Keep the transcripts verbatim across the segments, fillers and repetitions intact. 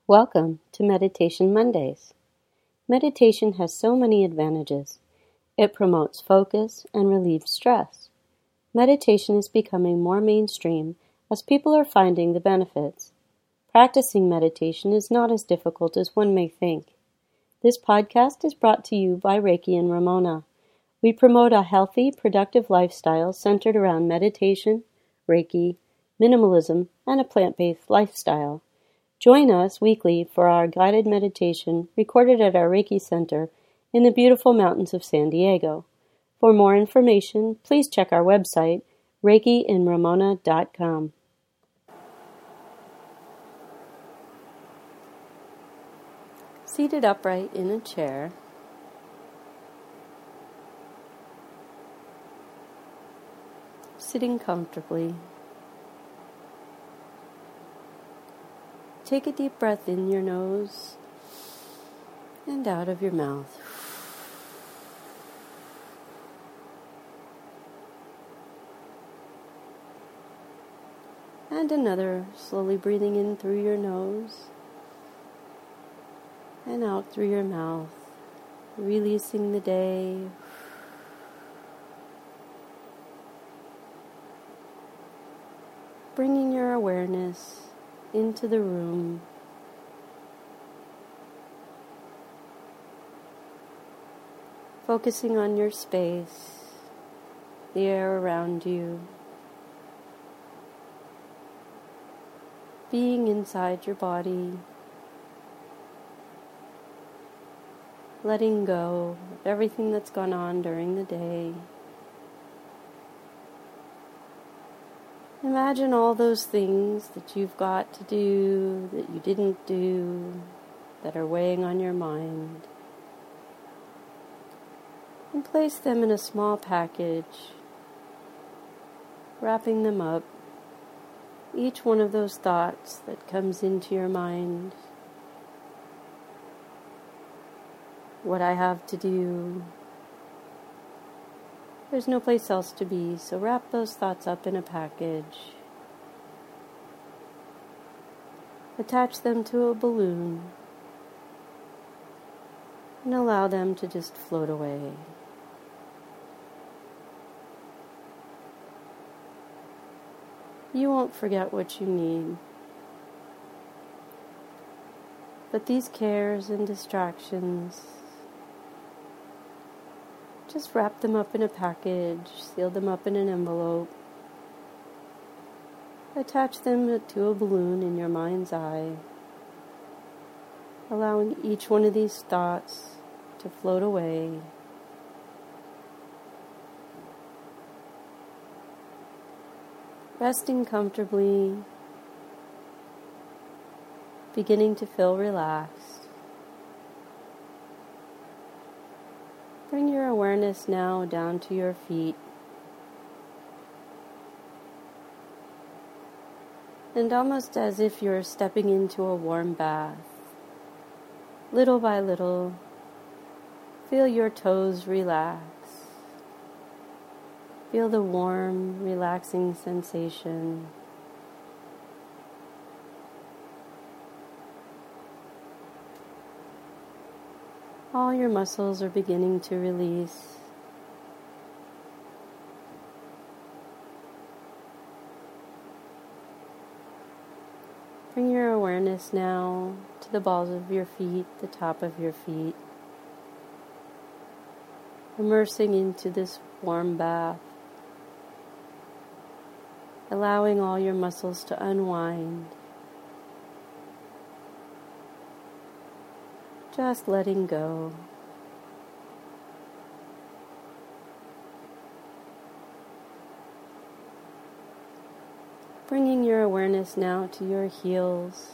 Welcome to Meditation Mondays. Meditation has so many advantages. It promotes focus and relieves stress. Meditation is becoming more mainstream as people are finding the benefits. Practicing meditation is not as difficult as one may think. This podcast is brought to you by Reiki and Ramona. We promote a healthy, productive lifestyle centered around meditation, Reiki, minimalism, and a plant-based lifestyle. Join us weekly for our guided meditation recorded at our Reiki Center in the beautiful mountains of San Diego. For more information, please check our website, reiki in ramona dot com. Seated upright in a chair, sitting comfortably. Take a deep breath in your nose and out of your mouth. And another, slowly breathing in through your nose and out through your mouth, releasing the day. Bringing your awareness into the room. Focusing on your space, the air around you, being inside your body, letting go of everything that's gone on during the day. Imagine all those things that you've got to do, that you didn't do, that are weighing on your mind. And place them in a small package, wrapping them up. Each one of those thoughts that comes into your mind. What I have to do. There's no place else to be, so wrap those thoughts up in a package. Attach them to a balloon and allow them to just float away. You won't forget what you need, but these cares and distractions, just wrap them up in a package, seal them up in an envelope, attach them to a balloon in your mind's eye, allowing each one of these thoughts to float away. Resting comfortably, beginning to feel relaxed. Bring your awareness now down to your feet. And almost as if you're stepping into a warm bath, little by little, feel your toes relax. Feel the warm, relaxing sensation. All your muscles are beginning to release. Bring your awareness now to the balls of your feet, the top of your feet. Immersing into this warm bath. Allowing all your muscles to unwind. Just letting go. Bringing your awareness now to your heels,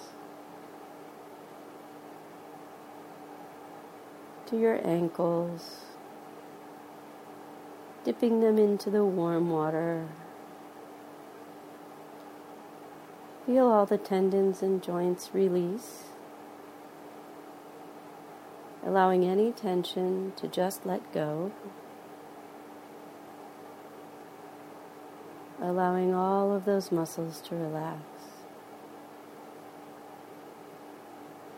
to your ankles, dipping them into the warm water. Feel all the tendons and joints release. Allowing any tension to just let go. Allowing all of those muscles to relax.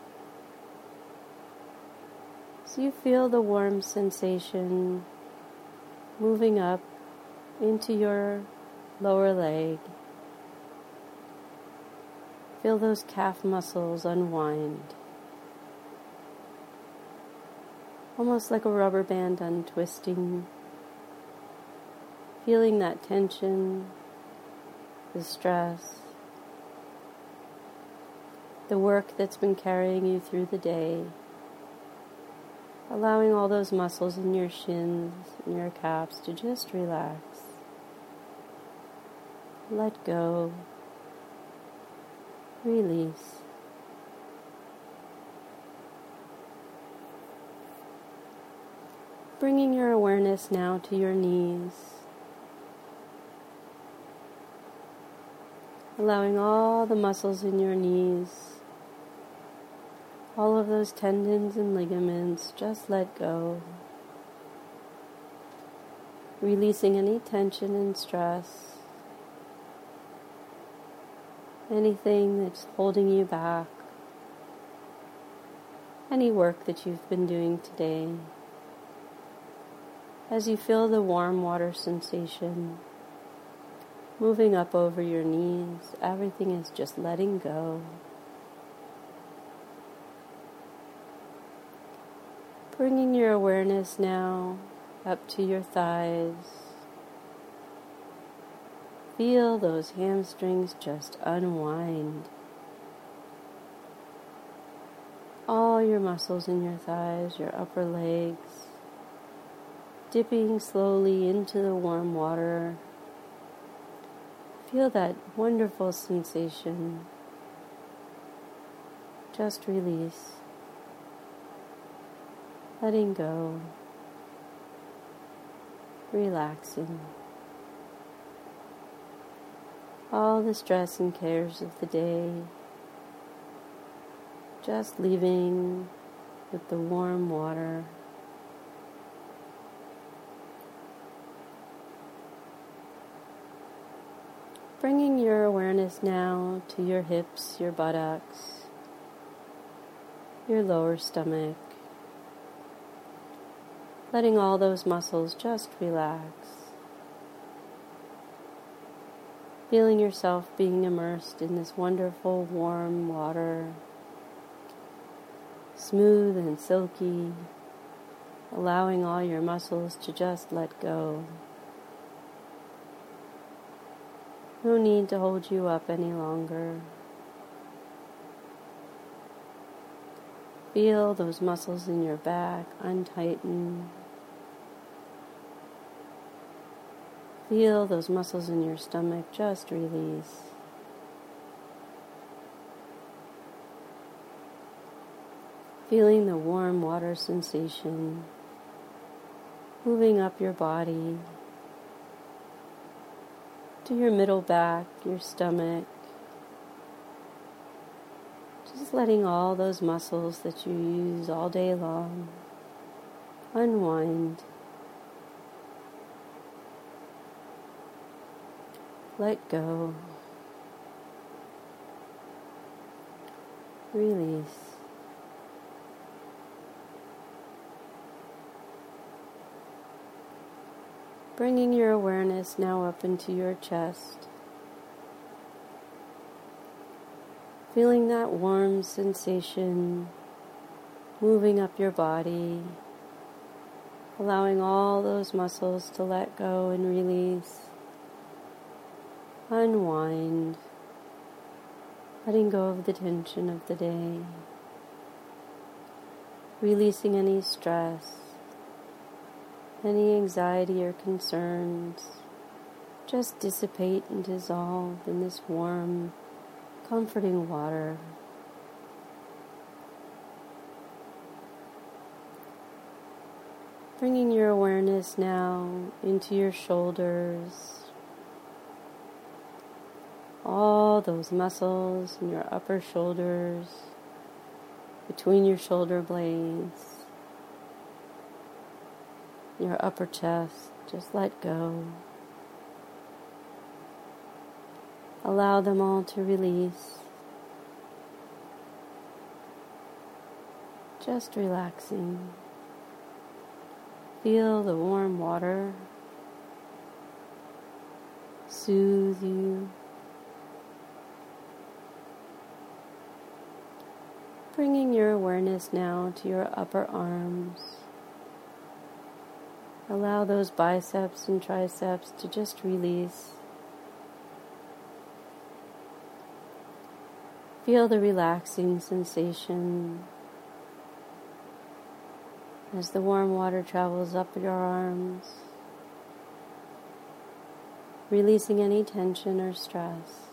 As you feel the warm sensation moving up into your lower leg, feel those calf muscles unwind, almost like a rubber band untwisting, feeling that tension, the stress, the work that's been carrying you through the day, allowing all those muscles in your shins and your calves to just relax. Let go. Release. Bringing your awareness now to your knees, allowing all the muscles in your knees, all of those tendons and ligaments, just let go. Releasing any tension and stress, anything that's holding you back, any work that you've been doing today. As you feel the warm water sensation moving up over your knees, everything is just letting go. Bringing your awareness now up to your thighs. Feel those hamstrings just unwind. All your muscles in your thighs, your upper legs, dipping slowly into the warm water. Feel that wonderful sensation. Just release. Letting go. Relaxing. All the stress and cares of the day just leaving with the warm water. Bringing your awareness now to your hips, your buttocks, your lower stomach. Letting all those muscles just relax. Feeling yourself being immersed in this wonderful warm water, smooth and silky, allowing all your muscles to just let go. No need to hold you up any longer. Feel those muscles in your back untighten. Feel those muscles in your stomach just release. Feeling the warm water sensation moving up your body to your middle back, your stomach. Just letting all those muscles that you use all day long unwind. Let go. Release. Bringing your awareness now up into your chest. Feeling that warm sensation moving up your body, allowing all those muscles to let go and release. Unwind, letting go of the tension of the day, releasing any stress, any anxiety or concerns, just dissipate and dissolve in this warm, comforting water. Bringing your awareness now into your shoulders, all those muscles in your upper shoulders, between your shoulder blades, your upper chest, just let go. Allow them all to release. Just relaxing. Feel the warm water soothe you, bringing your awareness now to your upper arms. Allow those biceps and triceps to just release. Feel the relaxing sensation as the warm water travels up your arms, releasing any tension or stress,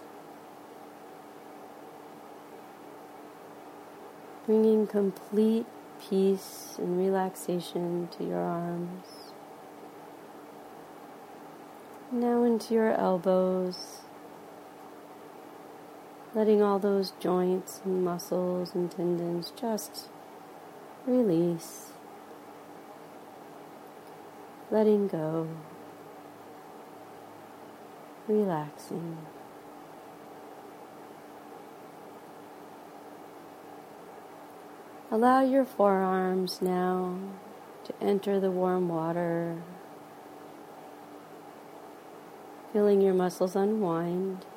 bringing complete peace and relaxation to your arms. Now into your elbows, letting all those joints and muscles and tendons just release, letting go, relaxing. Allow your forearms now to enter the warm water, feeling your muscles unwind,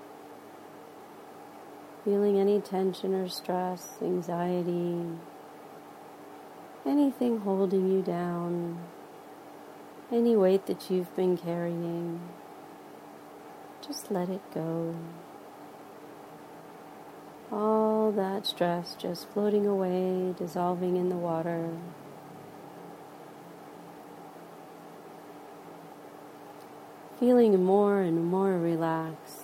feeling any tension or stress, anxiety, anything holding you down, any weight that you've been carrying. Just let it go. All that stress just floating away, dissolving in the water. Feeling more and more relaxed.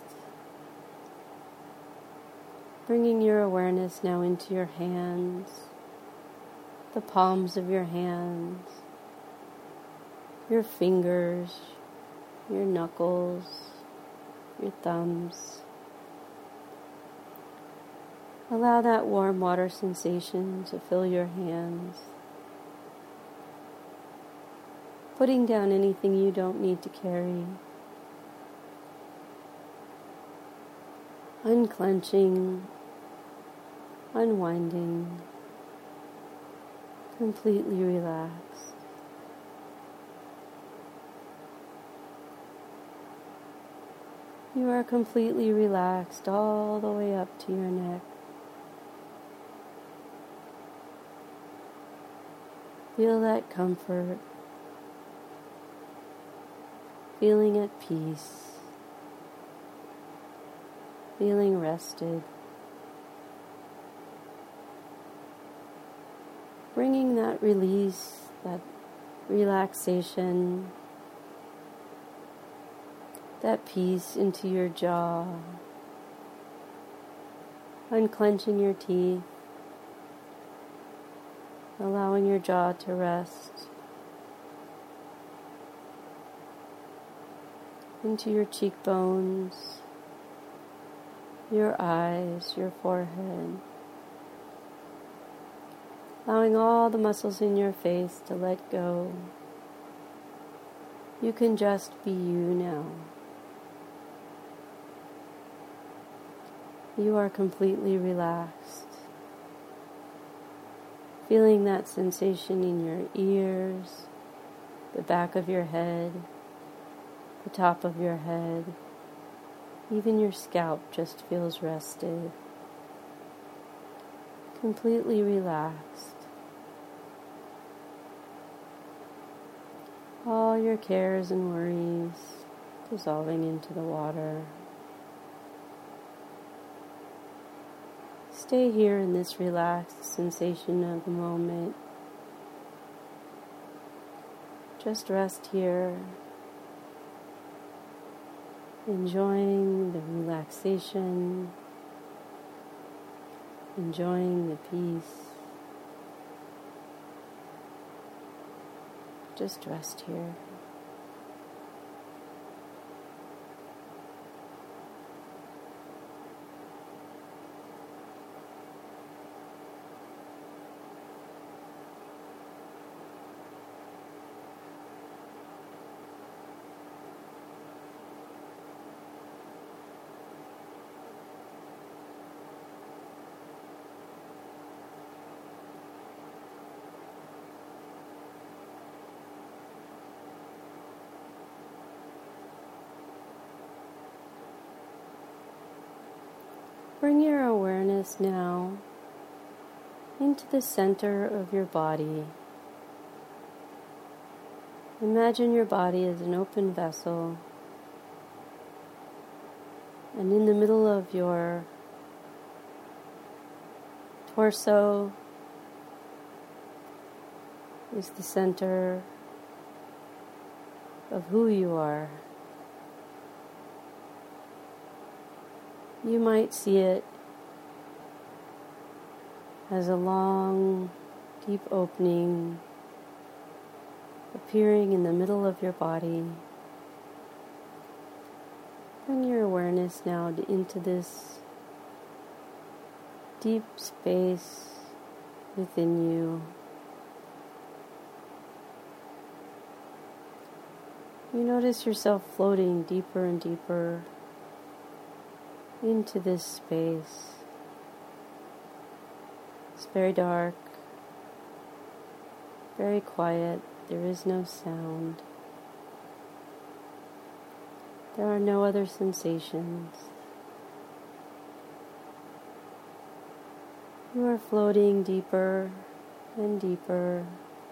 Bringing your awareness now into your hands, the palms of your hands, your fingers, your knuckles, your thumbs. Allow that warm water sensation to fill your hands, putting down anything you don't need to carry, unclenching, unwinding, completely relaxed. You are completely relaxed all the way up to your neck. Feel that comfort, feeling at peace, feeling rested, bringing that release, that relaxation, that peace into your jaw, unclenching your teeth, allowing your jaw to rest, into your cheekbones, your eyes, your forehead, allowing all the muscles in your face to let go. You can just be you now. You are completely relaxed. Feeling that sensation in your ears, the back of your head, the top of your head, even your scalp just feels rested, completely relaxed. All your cares and worries dissolving into the water. Stay here in this relaxed sensation of the moment. Just rest here, enjoying the relaxation, enjoying the peace. Just rest here. Bring your awareness now into the center of your body. Imagine your body as an open vessel, and in the middle of your torso is the center of who you are. You might see it as a long, deep opening appearing in the middle of your body. Bring your awareness now into this deep space within you. You notice yourself floating deeper and deeper into this space. It's very dark, very quiet. There is no sound. There are no other sensations. You are floating deeper and deeper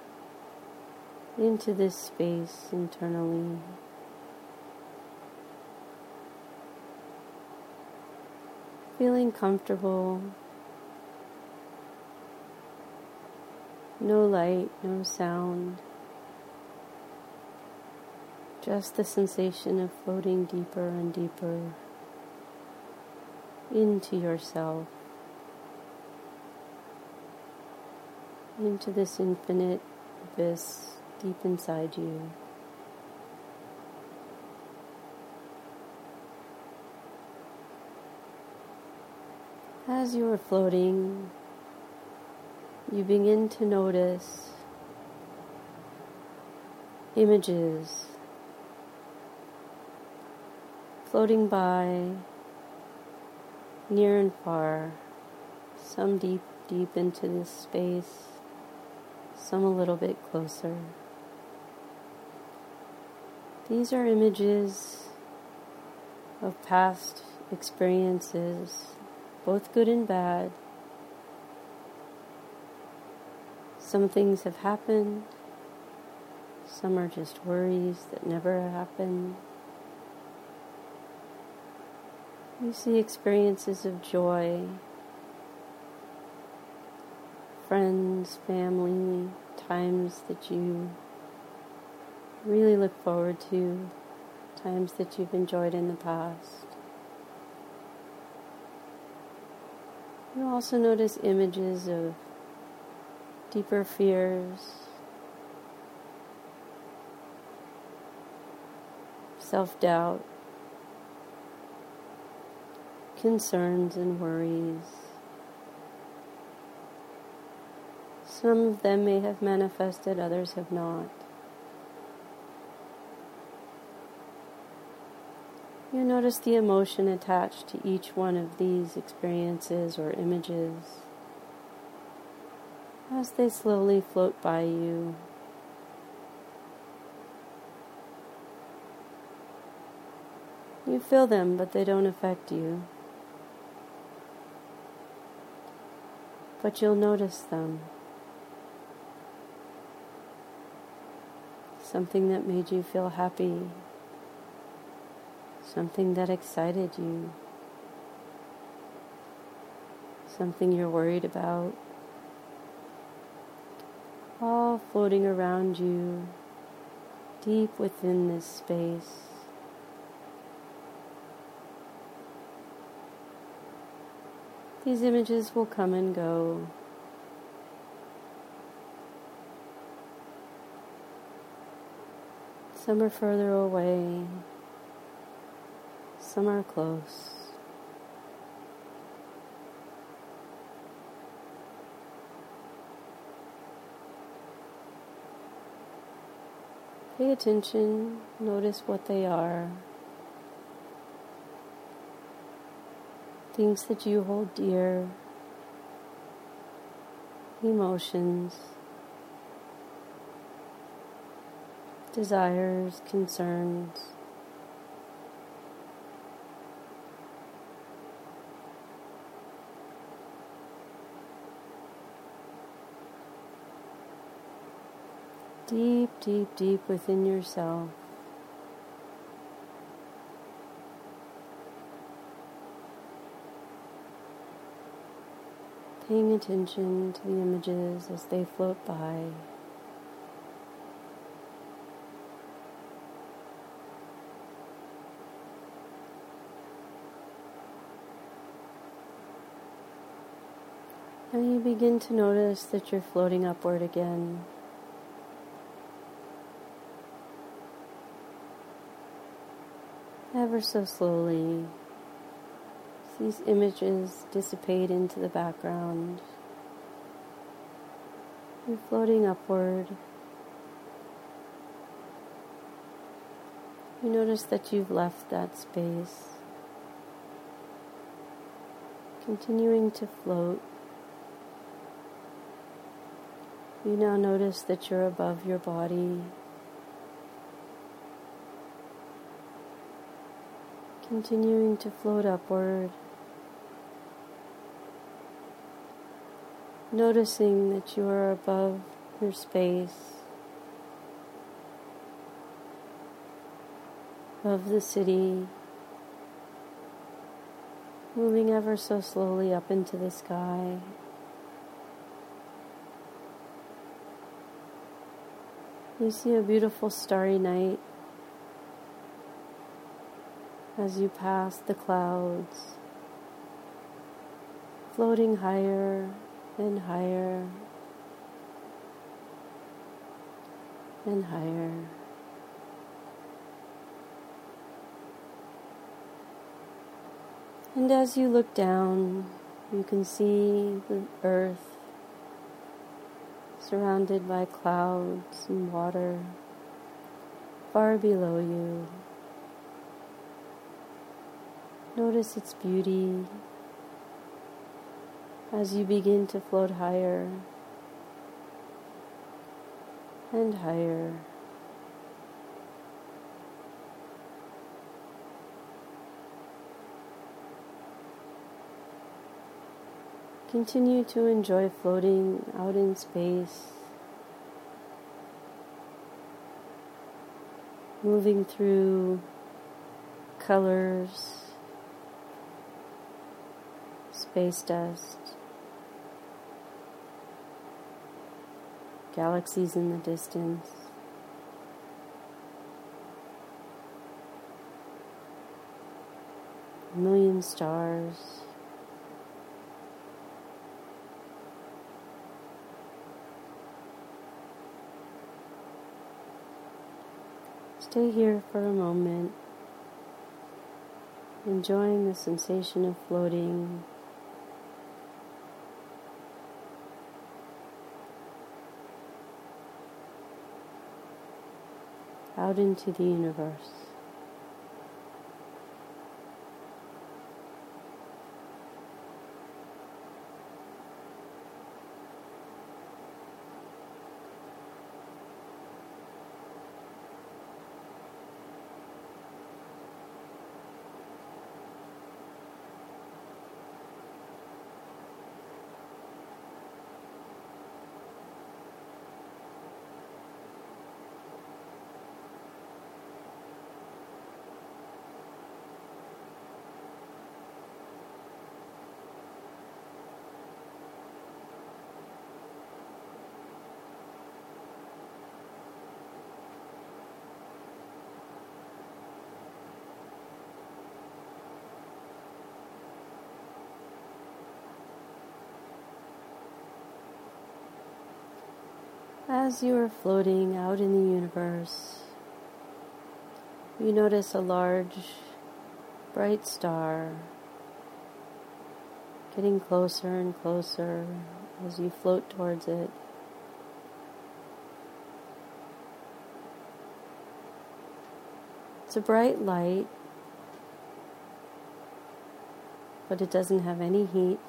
into this space internally. Feeling comfortable. No light, no sound. Just the sensation of floating deeper and deeper into yourself, into this infinite abyss deep inside you. As you are floating, you begin to notice images floating by, near and far, some deep, deep into this space, some a little bit closer. These are images of past experiences, both good and bad. Some things have happened, some are just worries that never happened. You see experiences of joy, friends, family, times that you really look forward to, times that you've enjoyed in the past. You also notice images of deeper fears, self-doubt, concerns and worries. Some of them may have manifested, others have not. You notice the emotion attached to each one of these experiences or images as they slowly float by you. You feel them, but they don't affect you. But you'll notice them. Something that made you feel happy. Something that excited you. Something you're worried about. All floating around you, deep within this space. These images will come and go. Some are further away, some are close. Pay attention, notice what they are. Things that you hold dear, emotions, desires, concerns. deep, deep, deep within yourself. Paying attention to the images as they float by. And you begin to notice that you're floating upward again. Ever so slowly, these images dissipate into the background. You're floating upward. You notice that you've left that space, continuing to float. You now notice that you're above your body, continuing to float upward, noticing that you are above your space, above the city, moving ever so slowly up into the sky. You see a beautiful starry night as you pass the clouds, floating higher and higher and higher. And as you look down, you can see the earth surrounded by clouds and water far below you. Notice its beauty as you begin to float higher and higher. Continue to enjoy floating out in space, moving through colors, space dust, galaxies in the distance. A million stars. Stay here for a moment, enjoying the sensation of floating. Out into the universe. As you are floating out in the universe, you notice a large, bright star getting closer and closer as you float towards it. It's a bright light, but it doesn't have any heat.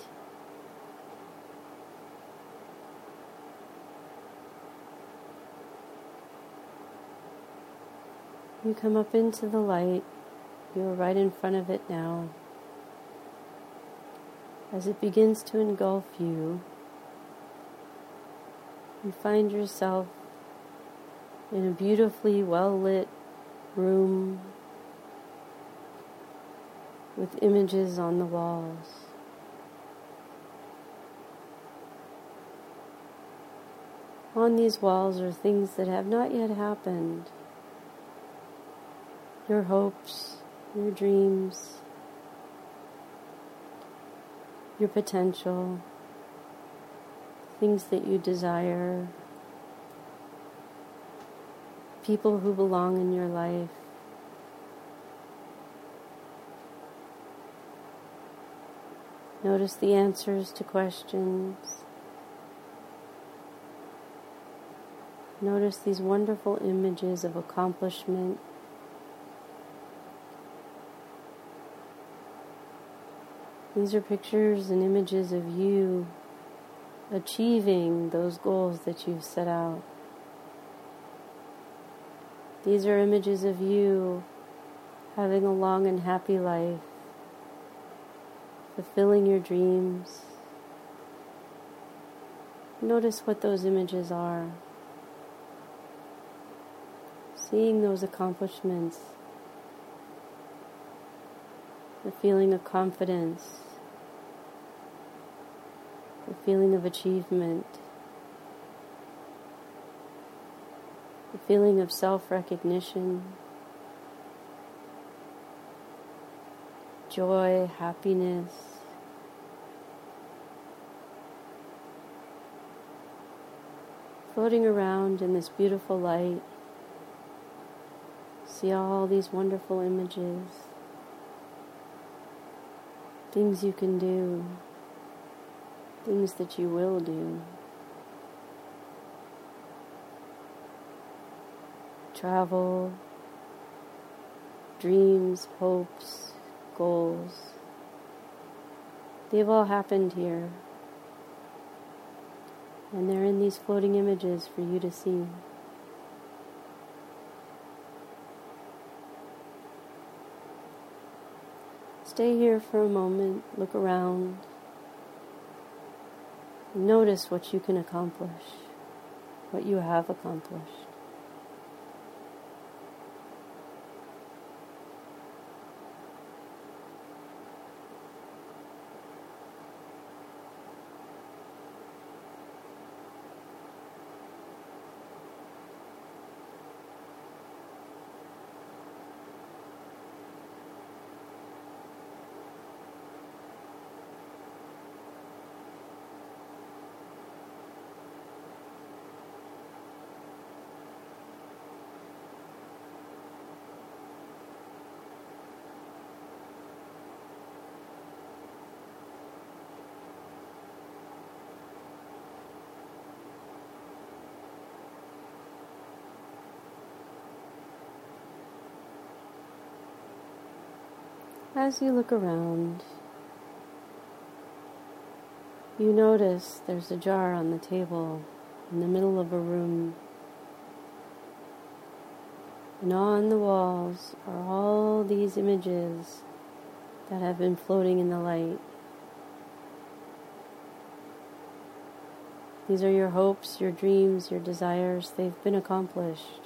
You come up into the light. You're right in front of it now. As it begins to engulf you, you find yourself in a beautifully well-lit room with images on the walls. On these walls are things that have not yet happened. Your hopes, your dreams, your potential, things that you desire, people who belong in your life. Notice the answers to questions. Notice these wonderful images of accomplishment. These are pictures and images of you achieving those goals that you've set out. These are images of you having a long and happy life, fulfilling your dreams. Notice what those images are. Seeing those accomplishments, the feeling of confidence, the feeling of achievement, the feeling of self-recognition, joy, happiness. Floating around in this beautiful light, see all these wonderful images, things you can do, things that you will do. Travel, dreams, hopes, goals. They've all happened here. And they're in these floating images for you to see. Stay here for a moment, look around. Notice what you can accomplish, what you have accomplished. As you look around, you notice there's a jar on the table in the middle of a room. And on the walls are all these images that have been floating in the light. These are your hopes, your dreams, your desires. They've been accomplished.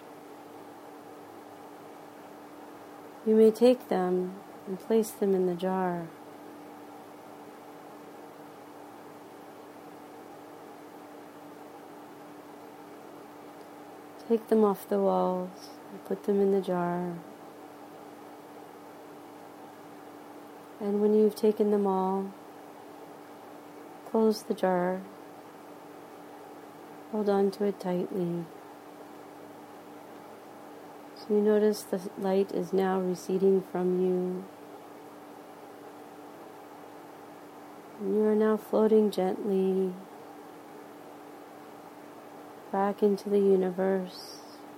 You may take them and place them in the jar. Take them off the walls and put them in the jar. And when you've taken them all, close the jar. Hold on to it tightly. So you notice the light is now receding from you. And you are now floating gently back into the universe,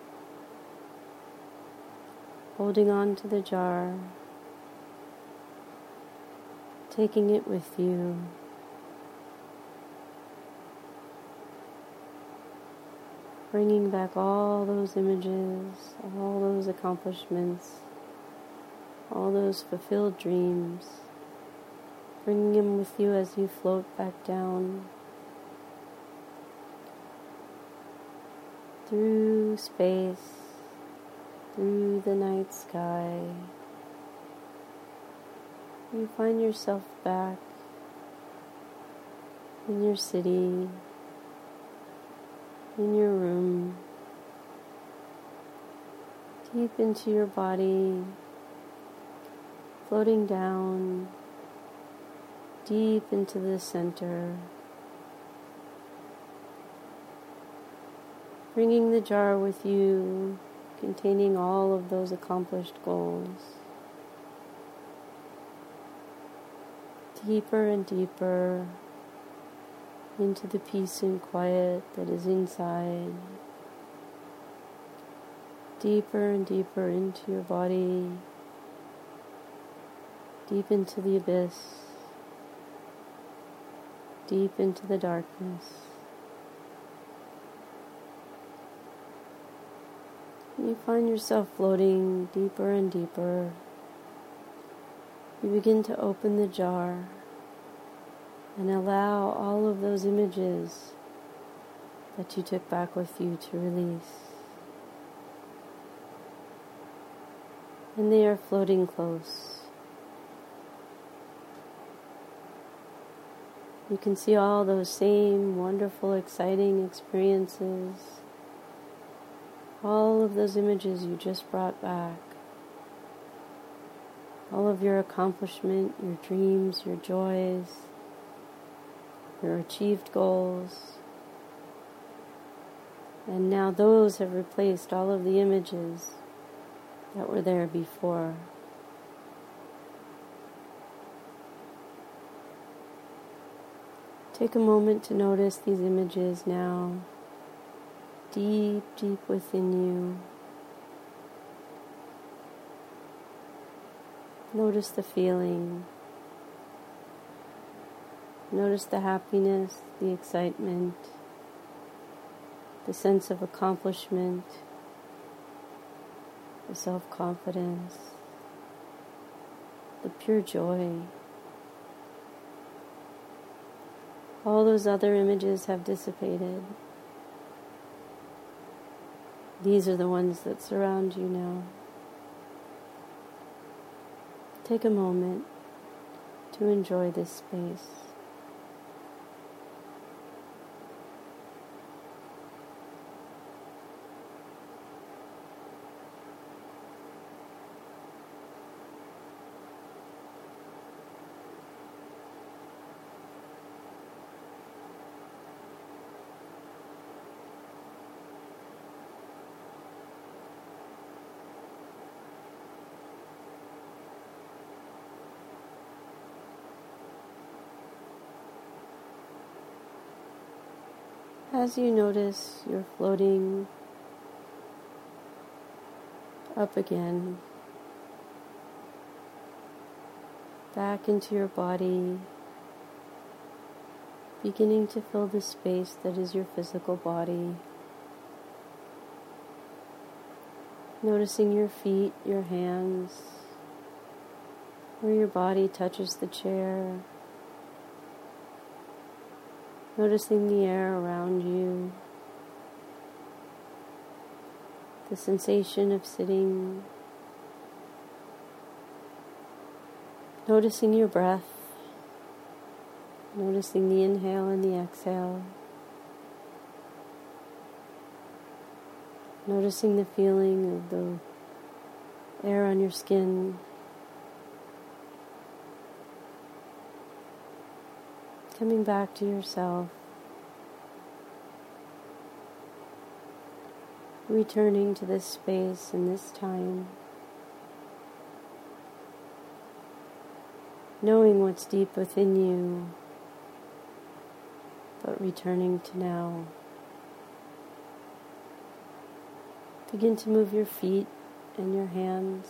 holding on to the jar, taking it with you. Bringing back all those images, all those accomplishments, all those fulfilled dreams. Bringing them with you as you float back down. through space, through the night sky. You find yourself back in your city, in your room, deep into your body, floating down, deep into the center, bringing the jar with you, containing all of those accomplished goals, deeper and deeper into the peace and quiet that is inside, deeper and deeper into your body, deep into the abyss, deep into the darkness. You find yourself floating deeper and deeper. You begin to open the jar and allow all of those images that you took back with you to release. And they are floating close. You can see all those same wonderful, exciting experiences, all of those images you just brought back, all of your accomplishment, your dreams, your joys, your achieved goals. And now those have replaced all of the images that were there before. Take a moment to notice these images now, deep, deep within you. Notice the feeling. Notice the happiness, the excitement, the sense of accomplishment, the self-confidence, the pure joy. All those other images have dissipated. These are the ones that surround you now. Take a moment to enjoy this space. As you notice you're floating up again, back into your body, beginning to fill the space that is your physical body, noticing your feet, your hands, where your body touches the chair, noticing the air around you, the sensation of sitting, noticing your breath, noticing the inhale and the exhale, noticing the feeling of the air on your skin, coming back to yourself, returning to this space and this time, knowing what's deep within you, but returning to now. Begin to move your feet and your hands.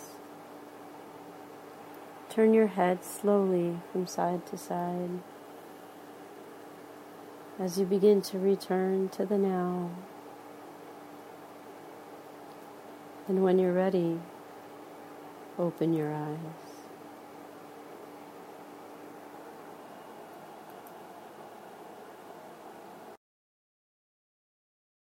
Turn your head slowly from side to side as you begin to return to the now. And when you're ready, open your eyes.